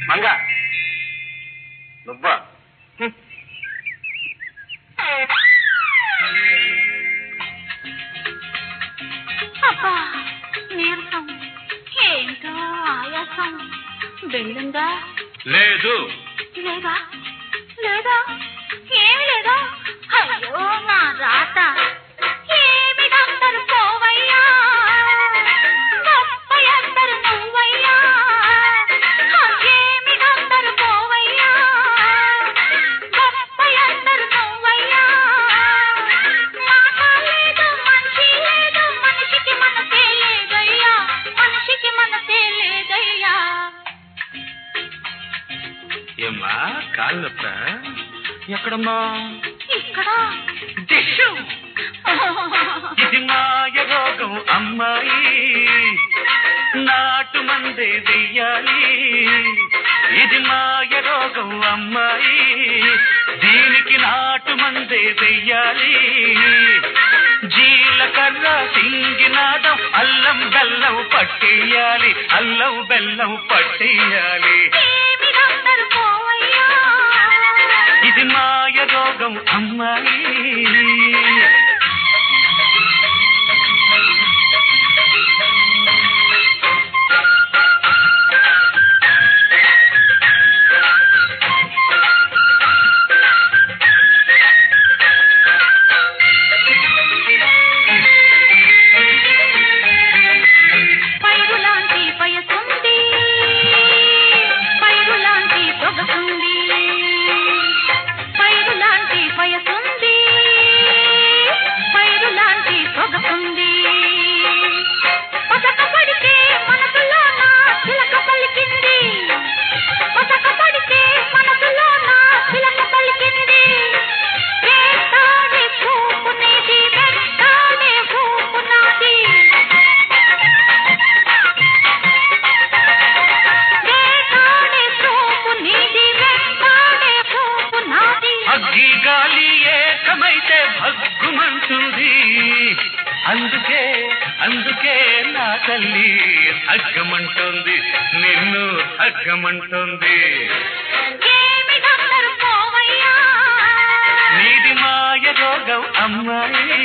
మంగ నువ్వా? అబ్బా నీరసం, ఏంటో ఆయాసం. బెల్లుందా? లేదు. లేదా? లేదా? ఏమి లేదా? అయ్యో నా రాత. ఏమి డాక్టర్ పోవయ్యా, గొప్ప అందరు నువ్వయ్యా. ఏమి డాక్టర్ పోవయ్యా, గొప్ప అందరు నువ్వయ్యా. మాట లేదు, మనిషి లేదు, మనిషికి మనసే లేదయ్యా, మనిషికి మనసే లేదయ్యా. ఏమ్మా కాళ్ళు నొప్ప? ఎక్కడమ్మా? ఇక్కడ. ఇది మాయ రోగం అమ్మాయి, నాటు మందే వెయ్యాలి. ఇది మాయ రోగం అమ్మాయి, దీనికి నాటు మందే వెయ్యాలి. జీలకర్ర సింగినాదం అల్లం బెల్లం పట్టేయాలి, అల్లం బెల్లం పట్టేయాలి. ఇది మాయ రోగం అమ్మాయి. గాలి ఏకమైతే భగ్గుమంటుంది, అందుకే అందుకే నా తల్లి హగ్గమంటుంది, నిన్ను హగ్గమంటుంది. నీది మాయ రోగం అమ్మాయి.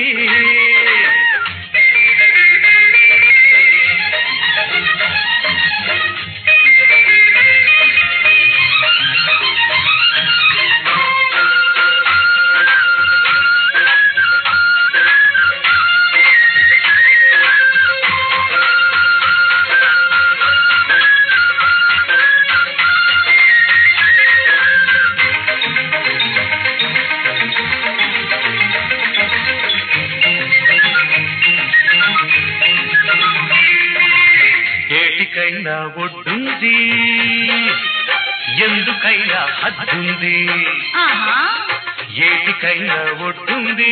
ఏటికైనా ఒడ్డుంది, ఎందుకైనా హద్దుంది. ఏటికైనా ఒడ్డుంది,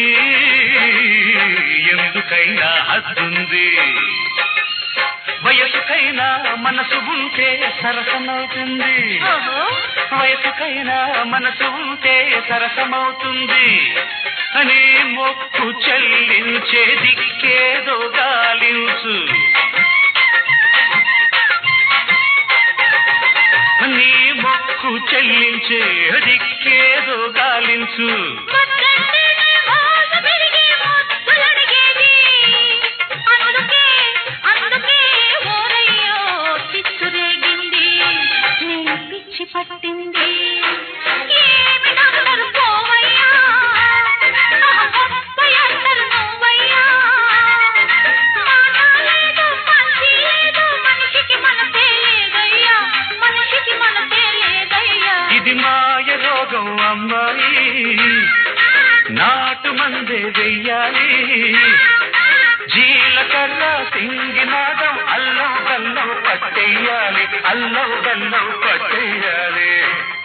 ఎందుకైనా హద్దుంది. వయసుకైనా మనసు ఉంటే సరసమవుతుంది, వయసుకైనా మనసు ఉంటే సరసమవుతుంది. అని మొక్కు చెల్లించే దిక్కేదో గాలించు, నీ మొక్కు చెల్లించే దిక్కేదో గాలించు. పిచ్చి పట్టింది, ఇది మాయ రోగం అమ్మాయి, నాటు మందే వెయ్యాలి. జీలకర్ర సింగినాదం అల్లం బెల్లం పట్టేయాలి, అల్లం బెల్లం పట్టేయాలి.